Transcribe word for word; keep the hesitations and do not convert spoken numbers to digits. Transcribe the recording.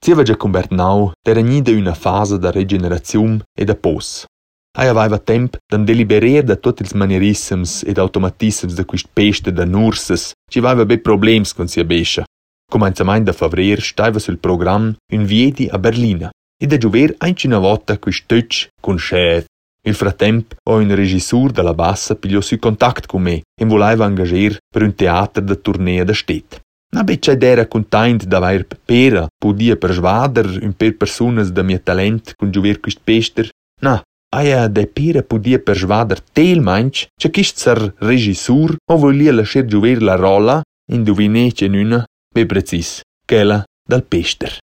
Si aveva con Bernau era gnida una fase da regenerazione e da pos. Ai aveva temp da deliberer da tutti ils manierisms ed automatisms da quist peste da nurses, ci aveva be problems con sia bescia. Comenzamein da favrer staiva sul program un viedi a Berlina e da giover anche una volta quist tötsch con chef. Il fratemp o un regisseur dalla bassa pigliò su contact con me e voleva engager per un teatro da tournea da stet. Na beccia era content d'aver pera podia persvader un per personas da mia talent con giover quist pester. Na, aia de pera podia persvader tel manch, c'è chist ser regisseur o volia lasciar giover la rolla, indovinece nuna, be precis, quella dal pester.